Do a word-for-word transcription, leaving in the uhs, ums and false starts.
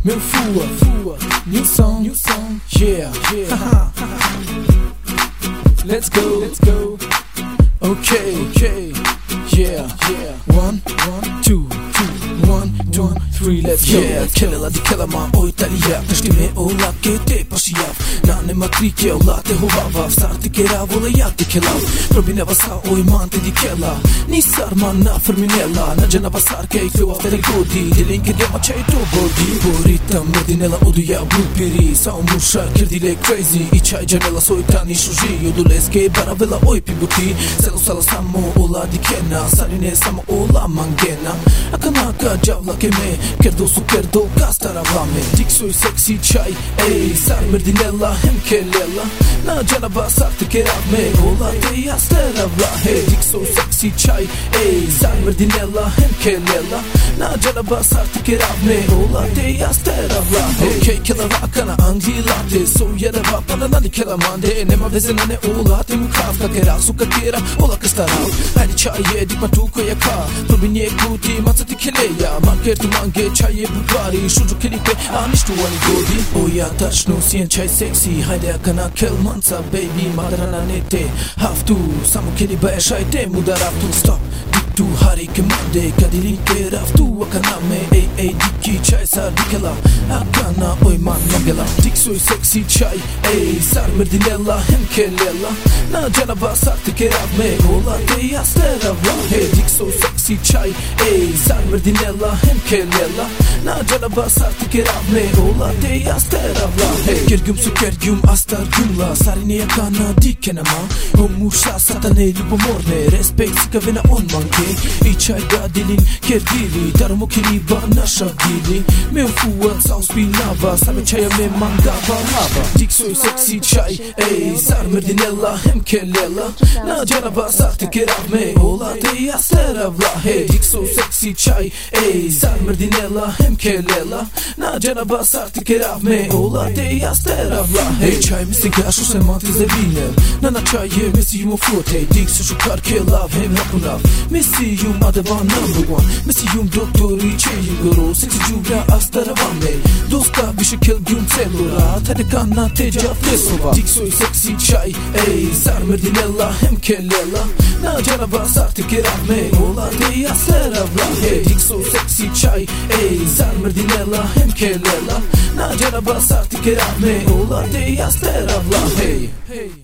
Meu fua, fua, new song, new song, yeah, yeah. Let's go, let's go. Okay, okay, yeah, yeah. One, one, two, two, one, two, three, let's go. Yeah, kella di kella ma o Italia. Tashti me o la ke te pashiav. Na ne matrike o la te hovava. Starti ke ravola ja ti kella. Probine vasa o imante di kella. Nisar man na ferminella. Na jana vasar ke iklu after godi. Dilin ke dema çay to bodi. Borita medinela oduya grupiri. Sa umusha kirdile crazy. İçay canela soytani shuji. Yodules ke baravela oi pibuti. Selo sala samo ola di kena. Sarine samo ola mangena. Akanaka javla ke me. Kerdo su kerdo gastara vame. Dik soy sexy çay. Ey sar merdinella hem kellela. Na jana basar te keravme. Ola te yastera vla. Hey dik soy sexy çay. Ey sar merdinella hem kellela. Na jana basar te keravme. Ola te yastera vla. Okay kela vakana angilate. So yere va pana nani kela mande. Nema vezena ne ola te mukafka kera. Suka kera ola kastara. Hani çaye dik matuko yaka. Probinye kuti matsati keleya. Mankerti mange çaye bugari. Şucu kelipe aniştu wani godi. Oya taşnu siyen çay sexy. Haydi akana kel mansa baby. Madarana nete. Haftu samu keliba eşayte mudaraftu. Stop. Tu harike mande kadiri ke raftu akana me ey ey diki çay sar dikela akana oy man magela dik soy sexy çay ey sar merdinella hem kellela na jana basar te keravme ola te yastera vla hey dik soy sexy çay ey sar merdinella hem kellela na jana basar te keravme ola te yastera vla hey kergum su kergum astar gumla sarine yakana dikenama homuşa satane lubomorne respect sikavena on manke İçay gadilin kerdili Darmo kini bana şagili Meu fuat saus pinava Same çaya me mangava hava Dik soy sexy çay Ey sar merdinella hem kellela Na jana basar te keravme Ola te yastera vla Hey dik soy sexy çay Ey sar merdinella hem kellela Na jana basar te keravme Ola te yastera vla Hey çay mi sigashu se mantrize vine Nana çaye mesi yumo fuate Dik su şu karke lav hem hapunav Mesi yum adevan number one Mesi yum doktori çeyi goro Sexy jubra astara vame Dosta bir şekil gün celura Tade kanna teca flesova Dik soy sexy çay Ey sar merdinella hem kellela Na jana basar te keravme Ola te yastera vla Hey dik soy sexy çay Ey sar merdinella hem kellela Na jana basar te keravme Ola te yastera vla Hey hey